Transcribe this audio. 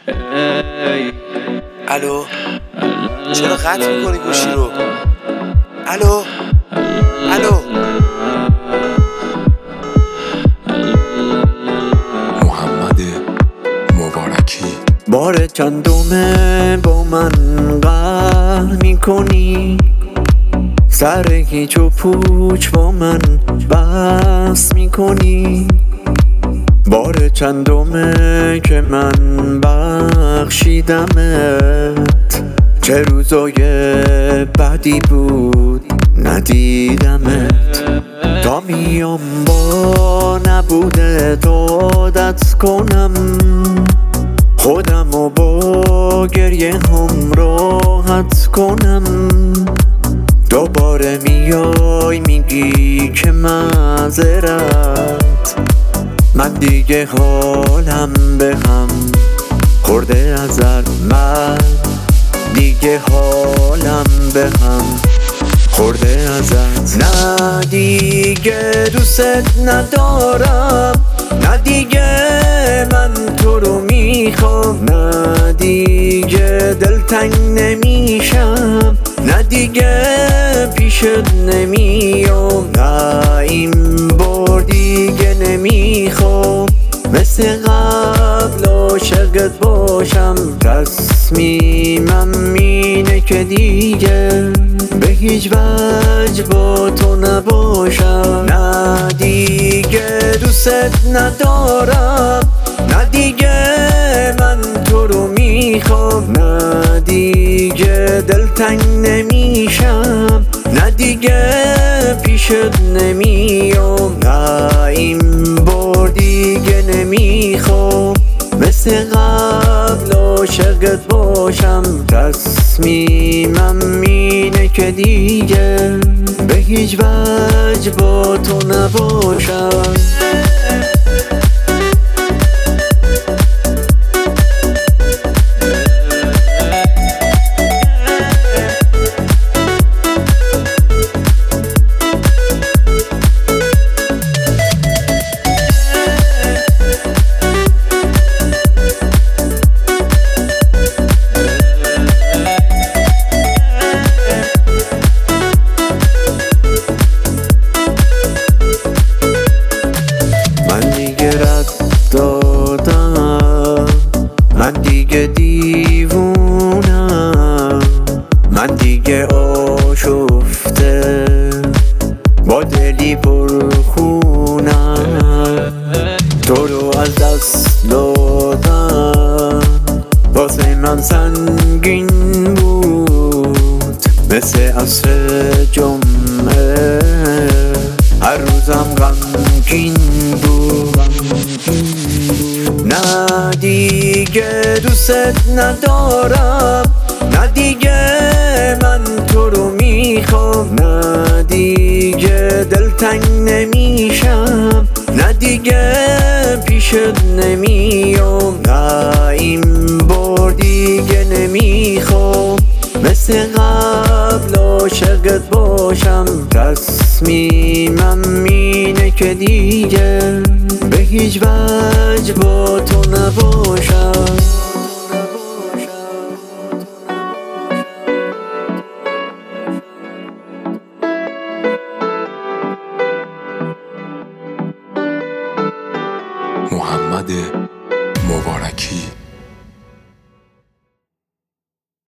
الو چرا قطع میکنی گوشی رو؟ الو محمد مبارکی. بار چندمه با من قهر میکنی، سر هیچ و پوچ با من بحث میکنی. بار چندمه که من بخشیدمت، چه روزای بدی بود ندیدمت. تا میام با نبوده عادت کنم، خودمو با گریه هم راحت کنم. دوباره میای میگی که معذرت، من دیگه حالم به هم خورده ازت. من دیگه حالم به هم خورده ازت. نه دیگه دوست ندارم، نه دیگه من تو رو میخوام، نه دیگه دلتنگ نمیشم، نه دیگه پیشت نمیام، نه این بار دیگه نمیخوام مثل قبل عاشقت باشم. تصمیمم اینه که دیگه به هیچ وجه با تو نباشم. نه دیگه دوست ندارم، نه دیگه من تو رو میخوام، نه دیگه دلتنگ نمیشم، نه دیگه پیشت نمیام، نه این بار دیگه نمیخوام مثل قبل عاشقت باشم. تصمیمم اینه که دیگه به هیچ وجه با تو نباشم. من دیگه دیوونم، من دیگه آشفته با دلی پرخونم. تو رو از دست دادم واسه من سنگین بود، مثل عصر جمعه هر روزم غمگین بود. نه دیگه دوست ندارم، نه دیگه من تو رو میخوام، نه دیگه دلتنگ نمیشم، نه دیگه پیشت نمیام، نه این بار دیگه نمیخوام مثل قبل عاشقت باشم. تصمیمم اینه که دیگه به هیچ وجه با تو نباشم.